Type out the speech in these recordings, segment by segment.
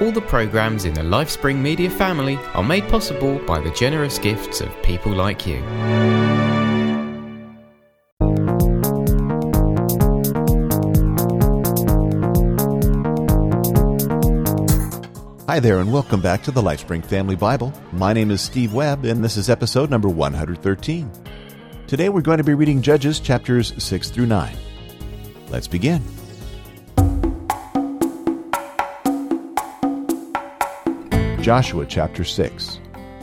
All the programs in the LifeSpring Media family are made possible by the generous gifts of people like you. Hi there, and welcome back to the LifeSpring Family Bible. My name is Steve Webb, and this is episode number 113. Today we're going to be reading Judges chapters 6 through 9. Let's begin. Joshua chapter 6.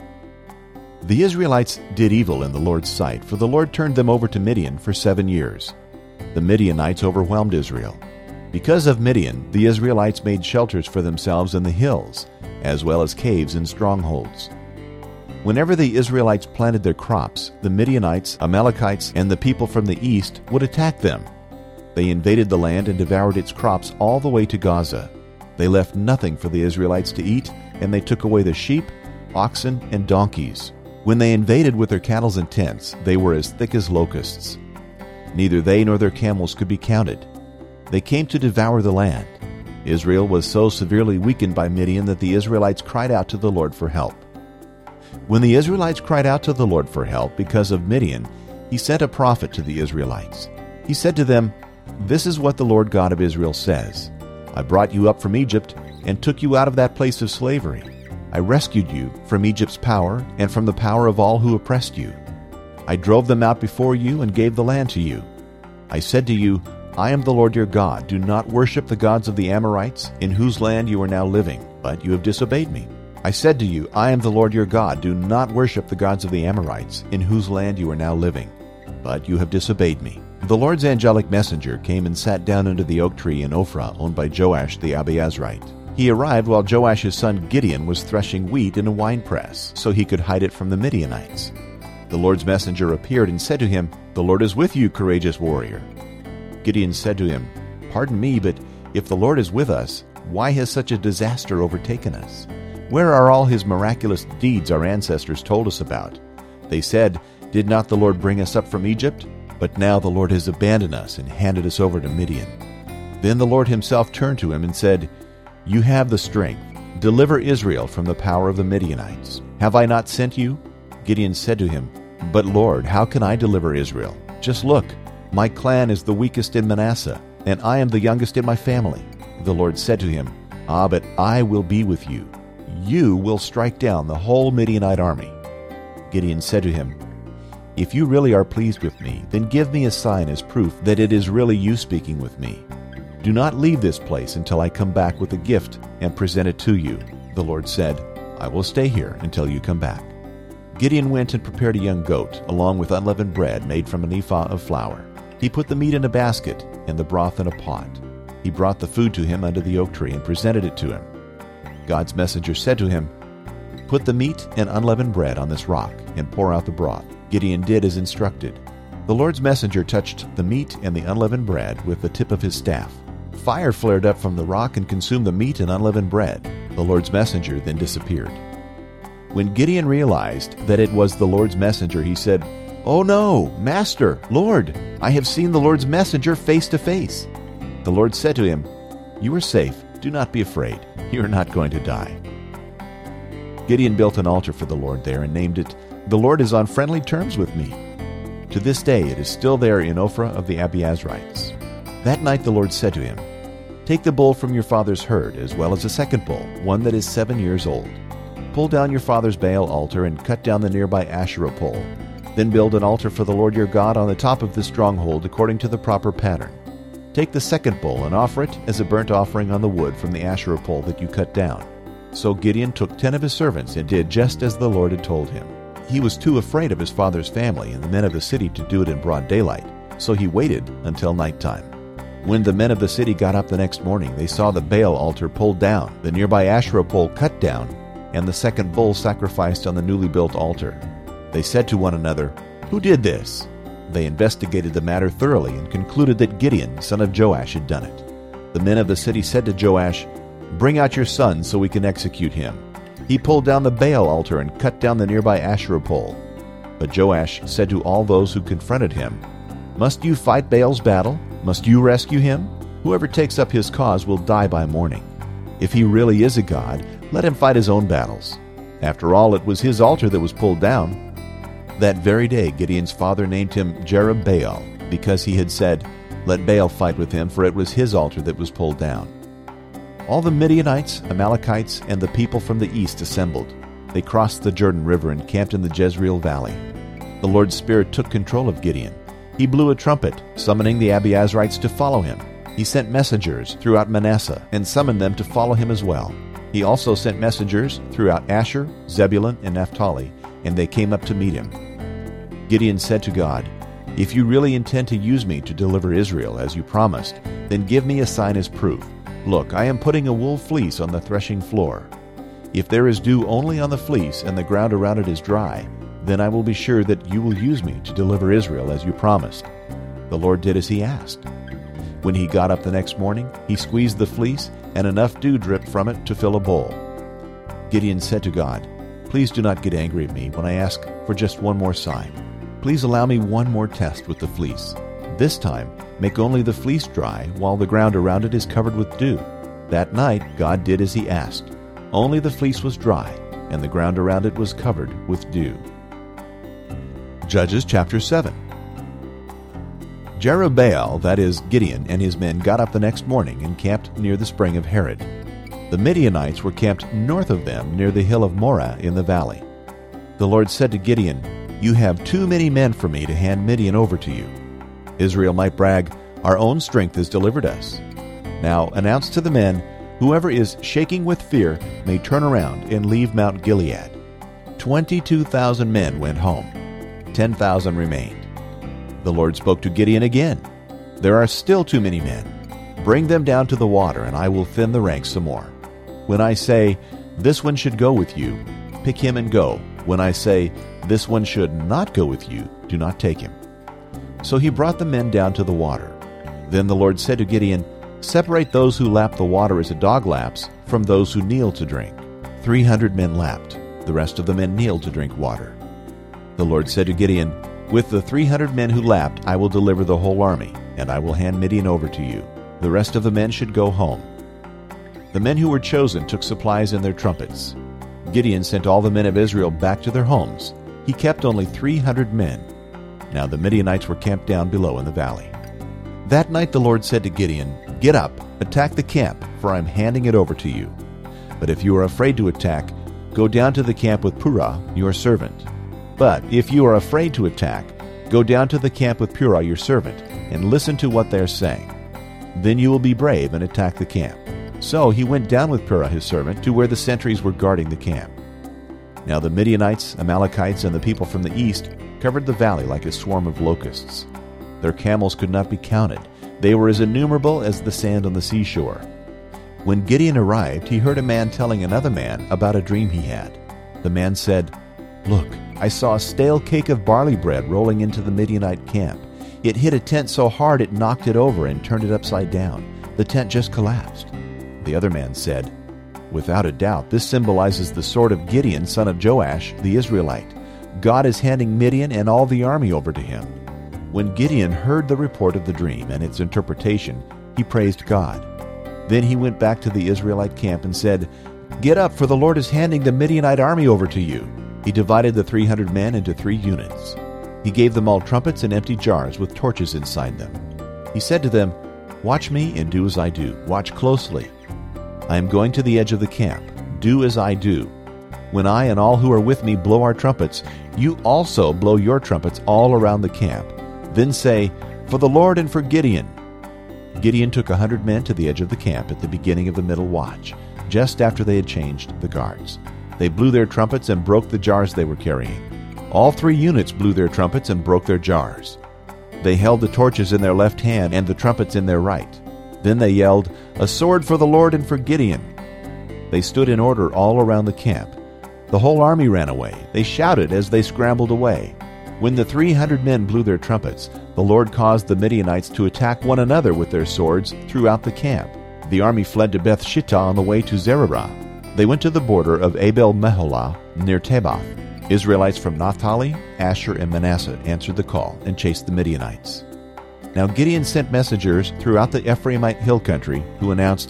The Israelites did evil in the Lord's sight, for the Lord turned them over to Midian for 7 years. The Midianites overwhelmed Israel. Because of Midian, the Israelites made shelters for themselves in the hills, as well as caves and strongholds. Whenever the Israelites planted their crops, the Midianites, Amalekites, and the people from the east would attack them. They invaded the land and devoured its crops all the way to Gaza. They left nothing for the Israelites to eat, and they took away the sheep, oxen, and donkeys. When they invaded with their cattle and tents, they were as thick as locusts. Neither they nor their camels could be counted. They came to devour the land. Israel was so severely weakened by Midian that the Israelites cried out to the Lord for help. When the Israelites cried out to the Lord for help because of Midian, he sent a prophet to the Israelites. He said to them, "This is what the Lord God of Israel says. I brought you up from Egypt and took you out of that place of slavery. I rescued you from Egypt's power and from the power of all who oppressed you. I drove them out before you and gave the land to you. I said to you, I am the Lord your God. Do not worship the gods of the Amorites, in whose land you are now living, but you have disobeyed me. I said to you, I am the Lord your God. Do not worship the gods of the Amorites, in whose land you are now living, but you have disobeyed me." The Lord's angelic messenger came and sat down under the oak tree in Ophrah, owned by Joash the Abiezrite. He arrived while Joash's son Gideon was threshing wheat in a winepress, so he could hide it from the Midianites. The Lord's messenger appeared and said to him, "The Lord is with you, courageous warrior." Gideon said to him, "Pardon me, but if the Lord is with us, why has such a disaster overtaken us? Where are all his miraculous deeds our ancestors told us about? They said, 'Did not the Lord bring us up from Egypt?' But now the Lord has abandoned us and handed us over to Midian." Then the Lord himself turned to him and said, "You have the strength. Deliver Israel from the power of the Midianites. Have I not sent you?" Gideon said to him, "But Lord, how can I deliver Israel? Just look. My clan is the weakest in Manasseh, and I am the youngest in my family." The Lord said to him, But I will be with you. You will strike down the whole Midianite army." Gideon said to him, "If you really are pleased with me, then give me a sign as proof that it is really you speaking with me. Do not leave this place until I come back with a gift and present it to you." The Lord said, "I will stay here until you come back." Gideon went and prepared a young goat, along with unleavened bread made from an ephah of flour. He put the meat in a basket and the broth in a pot. He brought the food to him under the oak tree and presented it to him. God's messenger said to him, "Put the meat and unleavened bread on this rock and pour out the broth." Gideon did as instructed. The Lord's messenger touched the meat and the unleavened bread with the tip of his staff. Fire flared up from the rock and consumed the meat and unleavened bread. The Lord's messenger then disappeared. When Gideon realized that it was the Lord's messenger, he said, "Oh no, Master, Lord, I have seen the Lord's messenger face to face." The Lord said to him, "You are safe. Do not be afraid. You are not going to die." Gideon built an altar for the Lord there and named it, "The Lord is on friendly terms with me." To this day it is still there in Ophrah of the Abiezrites. That night the Lord said to him, "Take the bull from your father's herd, as well as a second bull, one that is 7 years old. Pull down your father's Baal altar and cut down the nearby Asherah pole. Then build an altar for the Lord your God on the top of this stronghold according to the proper pattern. Take the second bull and offer it as a burnt offering on the wood from the Asherah pole that you cut down." So Gideon took 10 of his servants and did just as the Lord had told him. He was too afraid of his father's family and the men of the city to do it in broad daylight, so he waited until nighttime. When the men of the city got up the next morning, they saw the Baal altar pulled down, the nearby Asherah pole cut down, and the second bull sacrificed on the newly built altar. They said to one another, "Who did this?" They investigated the matter thoroughly and concluded that Gideon, son of Joash, had done it. The men of the city said to Joash, "Bring out your son so we can execute him." He pulled down the Baal altar and cut down the nearby Asherah pole. But Joash said to all those who confronted him, "Must you fight Baal's battle? Must you rescue him? Whoever takes up his cause will die by morning." If he really is a god, let him fight his own battles. After all, it was his altar that was pulled down." That very day Gideon's father named him Jerubbaal, because he had said, "Let Baal fight with him, for it was his altar that was pulled down." All the Midianites, Amalekites, and the people from the east assembled. They crossed the Jordan River and camped in the Jezreel Valley. The Lord's Spirit took control of Gideon. He blew a trumpet, summoning the Abiezrites to follow him. He sent messengers throughout Manasseh and summoned them to follow him as well. He also sent messengers throughout Asher, Zebulun, and Naphtali, and they came up to meet him. Gideon said to God, "If you really intend to use me to deliver Israel as you promised, then give me a sign as proof. Look, I am putting a wool fleece on the threshing floor. If there is dew only on the fleece and the ground around it is dry, then I will be sure that you will use me to deliver Israel as you promised." The Lord did as he asked. When he got up the next morning, he squeezed the fleece, and enough dew dripped from it to fill a bowl. Gideon said to God, "Please do not get angry at me when I ask for just one more sign. Please allow me one more test with the fleece. This time, make only the fleece dry while the ground around it is covered with dew." That night, God did as he asked. Only the fleece was dry, and the ground around it was covered with dew. Judges chapter 7. Jerubbaal, that is, Gideon, and his men got up the next morning and camped near the spring of Harod. The Midianites were camped north of them near the hill of Moreh in the valley. The Lord said to Gideon, "You have too many men for me to hand Midian over to you." Israel might brag, "Our own strength has delivered us." Now announce to the men, "Whoever is shaking with fear may turn around and leave Mount Gilead." 22,000 men went home. 10,000 remained. The Lord spoke to Gideon again. "There are still too many men. Bring them down to the water, and I will thin the ranks some more. When I say, 'This one should go with you,' pick him and go. When I say, 'This one should not go with you,' do not take him." So he brought the men down to the water. Then the Lord said to Gideon, "Separate those who lap the water as a dog laps from those who kneel to drink." 300 men lapped. The rest of the men kneeled to drink water. The Lord said to Gideon, "With the 300 men who lapped, I will deliver the whole army, and I will hand Midian over to you. The rest of the men should go home." The men who were chosen took supplies in their trumpets. Gideon sent all the men of Israel back to their homes. He kept only 300 men. Now the Midianites were camped down below in the valley. That night the Lord said to Gideon, "Get up, attack the camp, for I am handing it over to you. But if you are afraid to attack, go down to the camp with Purah, your servant. But if you are afraid to attack, go down to the camp with Purah, your servant, and listen to what they are saying. Then you will be brave and attack the camp." So he went down with Purah, his servant, to where the sentries were guarding the camp. Now the Midianites, Amalekites, and the people from the east covered the valley like a swarm of locusts. Their camels could not be counted. They were as innumerable as the sand on the seashore. When Gideon arrived, he heard a man telling another man about a dream he had. The man said, "Look, I saw a stale cake of barley bread rolling into the Midianite camp. It hit a tent so hard it knocked it over and turned it upside down. The tent just collapsed." The other man said, "Without a doubt, this symbolizes the sword of Gideon, son of Joash, the Israelite. God is handing Midian and all the army over to him." When Gideon heard the report of the dream and its interpretation, he praised God. Then he went back to the Israelite camp and said, "Get up, for the Lord is handing the Midianite army over to you." He divided the 300 men into 3 units. He gave them all trumpets and empty jars with torches inside them. He said to them, "Watch me and do as I do. Watch closely. I am going to the edge of the camp. Do as I do. When I and all who are with me blow our trumpets, you also blow your trumpets all around the camp. Then say, 'For the Lord and for Gideon.'" Gideon took 100 men to the edge of the camp at the beginning of the middle watch, just after they had changed the guards. They blew their trumpets and broke the jars they were carrying. All 3 units blew their trumpets and broke their jars. They held the torches in their left hand and the trumpets in their right. Then they yelled, "A sword for the Lord and for Gideon." They stood in order all around the camp. The whole army ran away. They shouted as they scrambled away. When the 300 men blew their trumpets, the Lord caused the Midianites to attack one another with their swords throughout the camp. The army fled to Beth Shittah on the way to Zererah. They went to the border of Abel-Meholah near Tabbath. Israelites from Naphtali, Asher, and Manasseh answered the call and chased the Midianites. Now Gideon sent messengers throughout the Ephraimite hill country who announced,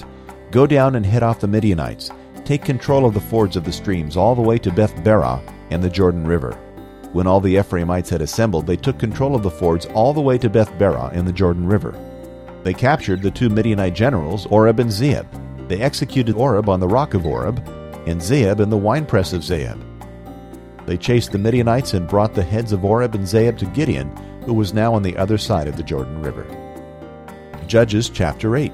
Go down and head off the Midianites. Take control of the fords of the streams all the way to Beth-Barah and the Jordan River." When all the Ephraimites had assembled, they took control of the fords all the way to Beth-Barah and the Jordan River. They captured the 2 Midianite generals, Oreb and Zeeb. They executed Oreb on the rock of Oreb, and Zeeb in the winepress of Zeeb. They chased the Midianites and brought the heads of Oreb and Zeeb to Gideon, who was now on the other side of the Jordan River. Judges chapter 8.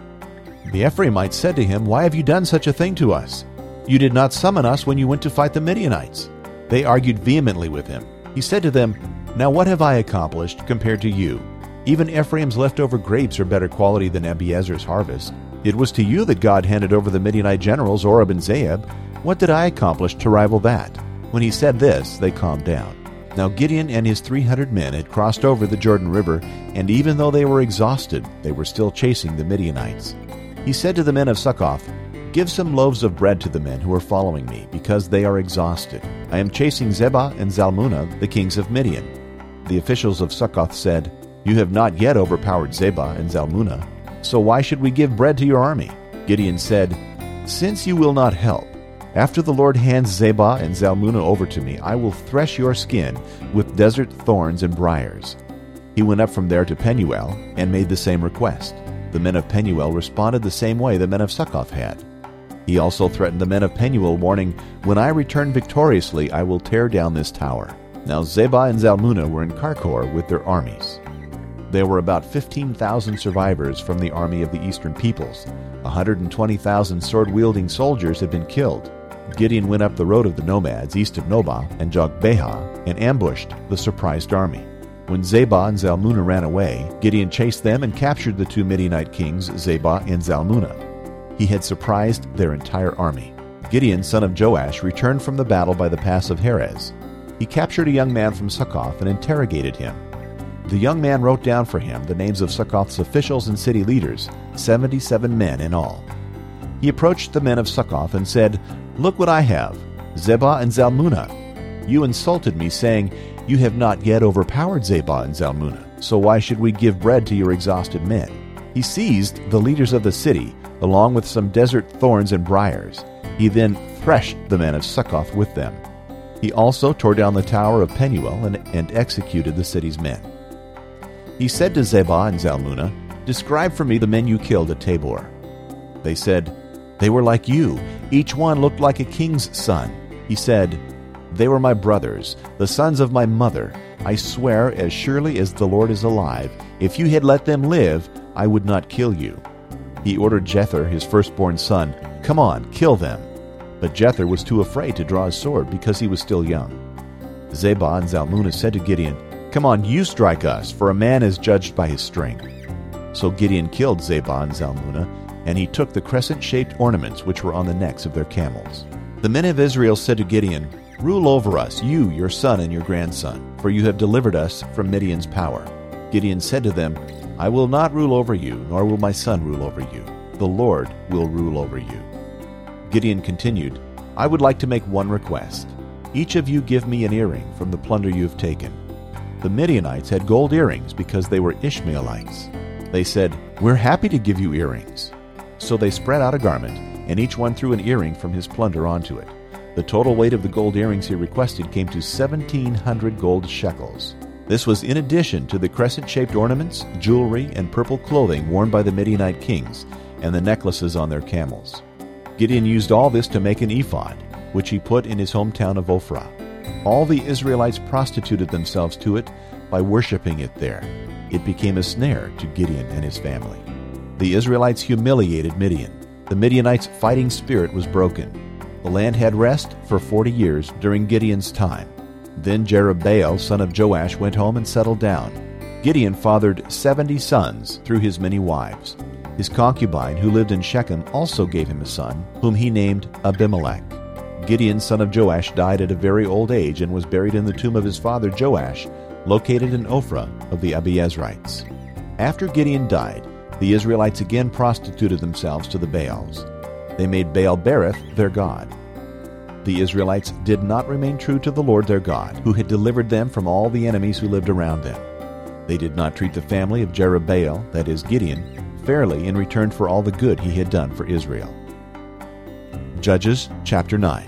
The Ephraimites said to him, "Why have you done such a thing to us? You did not summon us when you went to fight the Midianites." They argued vehemently with him. He said to them, "Now what have I accomplished compared to you? Even Ephraim's leftover grapes are better quality than Abiezer's harvest. It was to you that God handed over the Midianite generals Oreb and Zeeb. What did I accomplish to rival that?" When he said this, they calmed down. Now Gideon and his 300 men had crossed over the Jordan River, and even though they were exhausted, they were still chasing the Midianites. He said to the men of Succoth, "Give some loaves of bread to the men who are following me, because they are exhausted. I am chasing Zebah and Zalmunna, the kings of Midian." The officials of Succoth said, "You have not yet overpowered Zebah and Zalmunna, so why should we give bread to your army?" Gideon said, "Since you will not help, after the Lord hands Zebah and Zalmunna over to me, I will thresh your skin with desert thorns and briars." He went up from there to Penuel and made the same request. The men of Penuel responded the same way the men of Succoth had. He also threatened the men of Penuel, warning, "When I return victoriously, I will tear down this tower." Now Zebah and Zalmunna were in Karkor with their armies. There were about 15,000 survivors from the army of the eastern peoples. 120,000 sword-wielding soldiers had been killed. Gideon went up the road of the nomads east of Nobah and Jogbehah and ambushed the surprised army. When Zebah and Zalmunna ran away, Gideon chased them and captured the 2 Midianite kings, Zebah and Zalmunna. He had surprised their entire army. Gideon, son of Joash, returned from the battle by the pass of Heres. He captured a young man from Succoth and interrogated him. The young man wrote down for him the names of Succoth's officials and city leaders, 77 men in all. He approached the men of Succoth and said, "Look what I have, Zebah and Zalmunna. You insulted me, saying, 'You have not yet overpowered Zebah and Zalmunna, so why should we give bread to your exhausted men?'" He seized the leaders of the city, along with some desert thorns and briars. He then threshed the men of Succoth with them. He also tore down the tower of Penuel and executed the city's men. He said to Zebah and Zalmunna, "Describe for me the men you killed at Tabor." They said, "They were like you. Each one looked like a king's son." He said, "They were my brothers, the sons of my mother. I swear, as surely as the Lord is alive, if you had let them live, I would not kill you." He ordered Jether, his firstborn son, "Come on, kill them." But Jether was too afraid to draw his sword because he was still young. Zebah and Zalmunna said to Gideon, "Come on, you strike us, for a man is judged by his strength." So Gideon killed Zebah and Zalmunna, and he took the crescent-shaped ornaments which were on the necks of their camels. The men of Israel said to Gideon, "Rule over us, you, your son, and your grandson, for you have delivered us from Midian's power." Gideon said to them, "I will not rule over you, nor will my son rule over you. The Lord will rule over you." Gideon continued, "I would like to make one request. Each of you give me an earring from the plunder you have taken." The Midianites had gold earrings because they were Ishmaelites. They said, "We're happy to give you earrings." So they spread out a garment, and each one threw an earring from his plunder onto it. The total weight of the gold earrings he requested came to 1,700 gold shekels. This was in addition to the crescent-shaped ornaments, jewelry, and purple clothing worn by the Midianite kings, and the necklaces on their camels. Gideon used all this to make an ephod, which he put in his hometown of Ophrah. All the Israelites prostituted themselves to it by worshiping it there. It became a snare to Gideon and his family. The Israelites humiliated Midian. The Midianites' fighting spirit was broken. The land had rest for 40 years during Gideon's time. Then Jerubbaal, son of Joash, went home and settled down. Gideon fathered 70 sons through his many wives. His concubine, who lived in Shechem, also gave him a son, whom he named Abimelech. Gideon, son of Joash, died at a very old age and was buried in the tomb of his father Joash, located in Ophrah of the Abiezrites. After Gideon died, the Israelites again prostituted themselves to the Baals. They made Baal-berith their god. The Israelites did not remain true to the Lord their God, who had delivered them from all the enemies who lived around them. They did not treat the family of Jerubbaal, that is Gideon, fairly in return for all the good he had done for Israel. Judges chapter 9.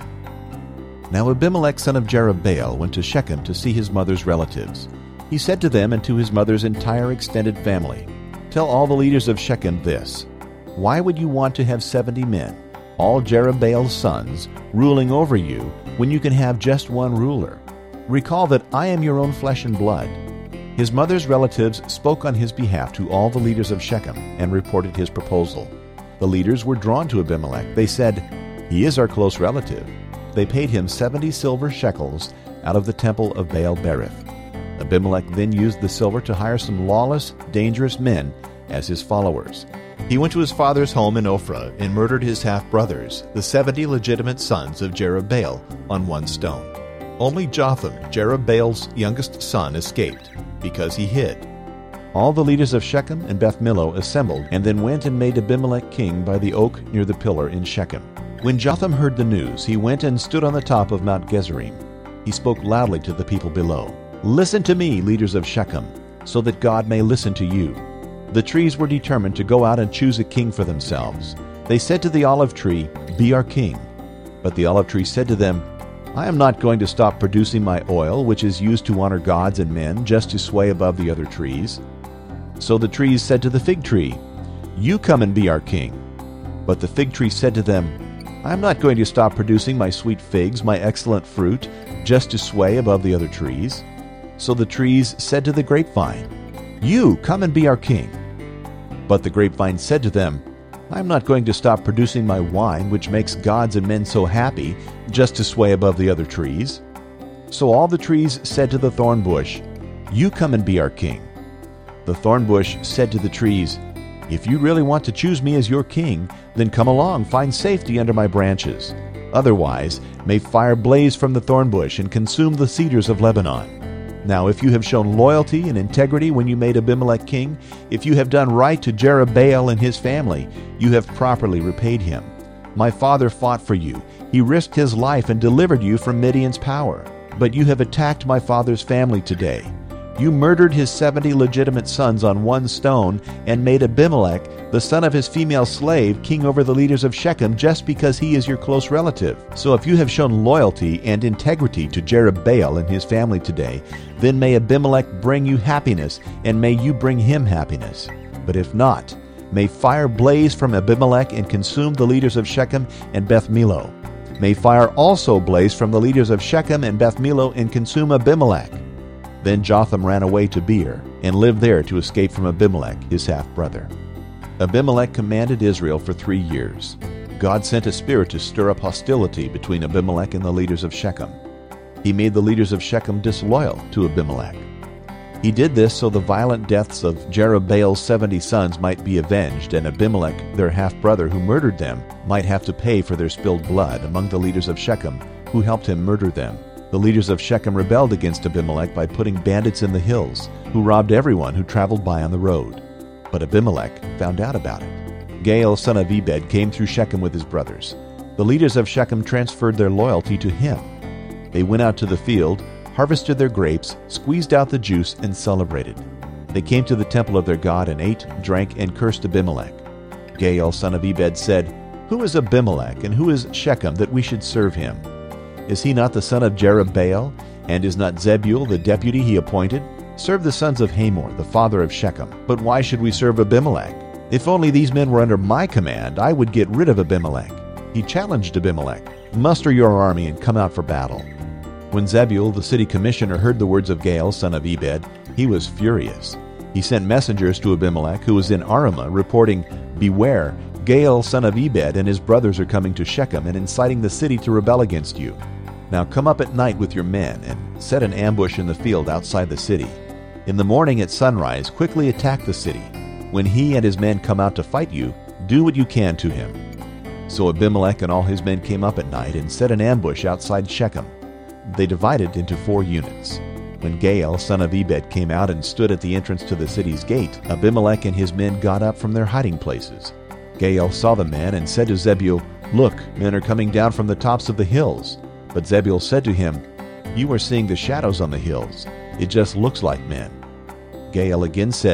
Now Abimelech son of Jerubbaal went to Shechem to see his mother's relatives. He said to them and to his mother's entire extended family, "Tell all the leaders of Shechem this. Why would you want to have 70 men, all Jerubbaal's sons, ruling over you when you can have just one ruler? Recall that I am your own flesh and blood." His mother's relatives spoke on his behalf to all the leaders of Shechem and reported his proposal. The leaders were drawn to Abimelech. They said, "He is our close relative." They paid him 70 silver shekels out of the temple of Baal-berith. Abimelech then used the silver to hire some lawless, dangerous men as his followers. He went to his father's home in Ophrah and murdered his half-brothers, the 70 legitimate sons of Jerubbaal, on one stone. Only Jotham, Jerubbaal's youngest son, escaped, because he hid. All the leaders of Shechem and Beth Millo assembled and then went and made Abimelech king by the oak near the pillar in Shechem. When Jotham heard the news, he went and stood on the top of Mount Gezerim. He spoke loudly to the people below, "Listen to me, leaders of Shechem, so that God may listen to you." The trees were determined to go out and choose a king for themselves. They said to the olive tree, "Be our king." But the olive tree said to them, "I am not going to stop producing my oil, which is used to honor gods and men, just to sway above the other trees." So the trees said to the fig tree, "You come and be our king." But the fig tree said to them, "I am not going to stop producing my sweet figs, my excellent fruit, just to sway above the other trees." So the trees said to the grapevine, "You come and be our king." But the grapevine said to them, "I am not going to stop producing my wine, which makes gods and men so happy, just to sway above the other trees." So all the trees said to the thorn bush, "You come and be our king." The thorn bush said to the trees, "If you really want to choose me as your king, then come along, find safety under my branches. Otherwise, may fire blaze from the thorn bush and consume the cedars of Lebanon. Now if you have shown loyalty and integrity when you made Abimelech king, if you have done right to Jerubbaal and his family, you have properly repaid him. My father fought for you. He risked his life and delivered you from Midian's power. But you have attacked my father's family today. You murdered his 70 legitimate sons on one stone and made Abimelech, the son of his female slave, king over the leaders of Shechem just because he is your close relative. So if you have shown loyalty and integrity to Jerubbaal and his family today, then may Abimelech bring you happiness, and may you bring him happiness. But if not, may fire blaze from Abimelech and consume the leaders of Shechem and Beth Millo. May fire also blaze from the leaders of Shechem and Beth Millo and consume Abimelech." Then Jotham ran away to Beer and lived there to escape from Abimelech, his half-brother. Abimelech commanded Israel for 3 years. God sent a spirit to stir up hostility between Abimelech and the leaders of Shechem. He made the leaders of Shechem disloyal to Abimelech. He did this so the violent deaths of Jerubbaal's 70 sons might be avenged, and Abimelech, their half-brother who murdered them, might have to pay for their spilled blood among the leaders of Shechem who helped him murder them. The leaders of Shechem rebelled against Abimelech by putting bandits in the hills, who robbed everyone who traveled by on the road. But Abimelech found out about it. Gaal, son of Ebed, came through Shechem with his brothers. The leaders of Shechem transferred their loyalty to him. They went out to the field, harvested their grapes, squeezed out the juice, and celebrated. They came to the temple of their god and ate, drank, and cursed Abimelech. Gaal, son of Ebed, said, "Who is Abimelech, and who is Shechem, that we should serve him? Is he not the son of Jerubbaal? And is not Zebul the deputy he appointed? Serve the sons of Hamor, the father of Shechem. But why should we serve Abimelech? If only these men were under my command, I would get rid of Abimelech." He challenged Abimelech, "Muster your army and come out for battle." When Zebul, the city commissioner, heard the words of Gaal, son of Ebed, he was furious. He sent messengers to Abimelech, who was in Arumah, reporting, "Beware, Gaal, son of Ebed, and his brothers are coming to Shechem and inciting the city to rebel against you. Now come up at night with your men and set an ambush in the field outside the city. In the morning at sunrise, quickly attack the city. When he and his men come out to fight you, do what you can to him." So Abimelech and all his men came up at night and set an ambush outside Shechem. They divided into 4 units. When Gaal, son of Ebed, came out and stood at the entrance to the city's gate, Abimelech and his men got up from their hiding places. Gaal saw the men and said to Zebul, "Look, men are coming down from the tops of the hills." But Zebul said to him, "You are seeing the shadows on the hills. It just looks like men." Gaal again said,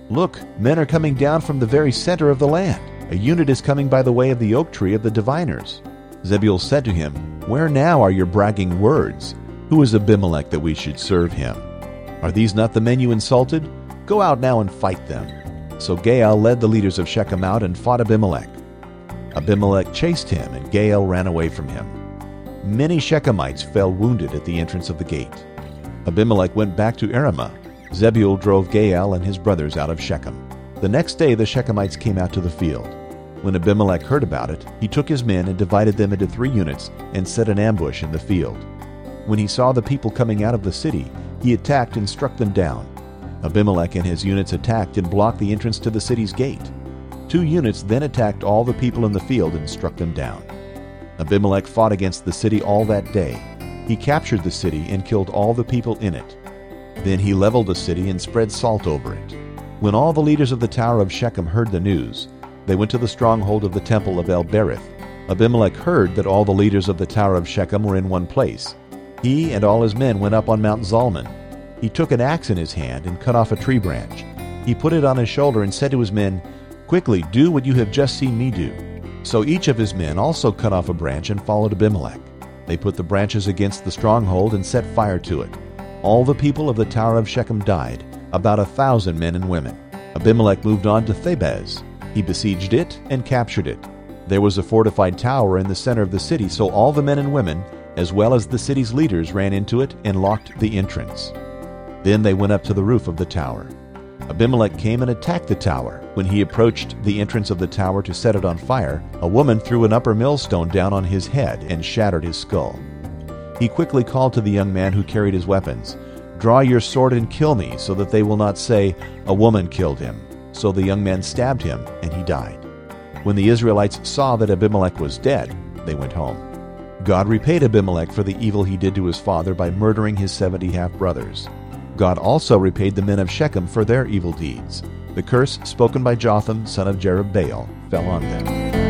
Look, men are coming down from the very center of the land. A unit is coming by the way of the oak tree of the diviners." Zebul said to him, "Where now are your bragging words? Who is Abimelech that we should serve him? Are these not the men you insulted? Go out now and fight them." So Gaal led the leaders of Shechem out and fought Abimelech. Abimelech chased him, and Gaal ran away from him. Many Shechemites fell wounded at the entrance of the gate. Abimelech went back to Aramah. Zebul drove Gaal and his brothers out of Shechem. The next day the Shechemites came out to the field. When Abimelech heard about it, he took his men and divided them into 3 units and set an ambush in the field. When he saw the people coming out of the city, he attacked and struck them down. Abimelech and his units attacked and blocked the entrance to the city's gate. 2 units then attacked all the people in the field and struck them down. Abimelech fought against the city all that day. He captured the city and killed all the people in it. Then he leveled the city and spread salt over it. When all the leaders of the Tower of Shechem heard the news, they went to the stronghold of the temple of El-Berith. Abimelech heard that all the leaders of the Tower of Shechem were in one place. He and all his men went up on Mount Zalmon. He took an axe in his hand and cut off a tree branch. He put it on his shoulder and said to his men, "Quickly, do what you have just seen me do." So each of his men also cut off a branch and followed Abimelech. They put the branches against the stronghold and set fire to it. All the people of the Tower of Shechem died, about 1,000 men and women. Abimelech moved on to Thebez. He besieged it and captured it. There was a fortified tower in the center of the city, so all the men and women, as well as the city's leaders, ran into it and locked the entrance. Then they went up to the roof of the tower. Abimelech came and attacked the tower. When he approached the entrance of the tower to set it on fire, a woman threw an upper millstone down on his head and shattered his skull. He quickly called to the young man who carried his weapons, "Draw your sword and kill me, so that they will not say, 'A woman killed him.'" So the young man stabbed him, and he died. When the Israelites saw that Abimelech was dead, they went home. God repaid Abimelech for the evil he did to his father by murdering his 70 half-brothers. God also repaid the men of Shechem for their evil deeds. The curse spoken by Jotham, son of Jerubbaal, fell on them.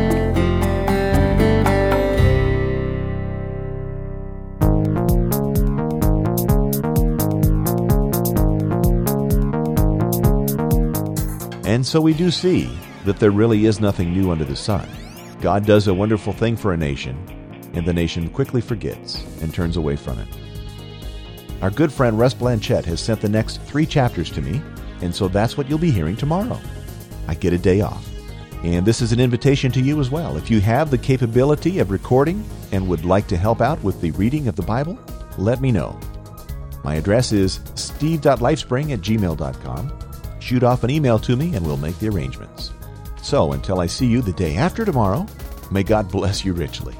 And so we do see that there really is nothing new under the sun. God does a wonderful thing for a nation, and the nation quickly forgets and turns away from it. Our good friend Russ Blanchett has sent the next 3 chapters to me, and so that's what you'll be hearing tomorrow. I get a day off. And this is an invitation to you as well. If you have the capability of recording and would like to help out with the reading of the Bible, let me know. My address is steve.lifespring@gmail.com. Shoot off an email to me and we'll make the arrangements. So until I see you the day after tomorrow, may God bless you richly.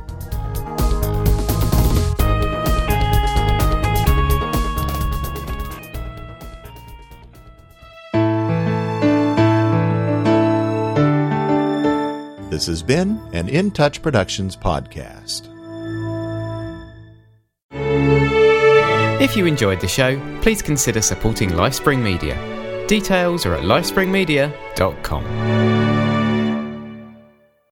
This has been an In Touch Productions podcast. If you enjoyed the show, please consider supporting LifeSpring Media. Details are at lifespringmedia.com.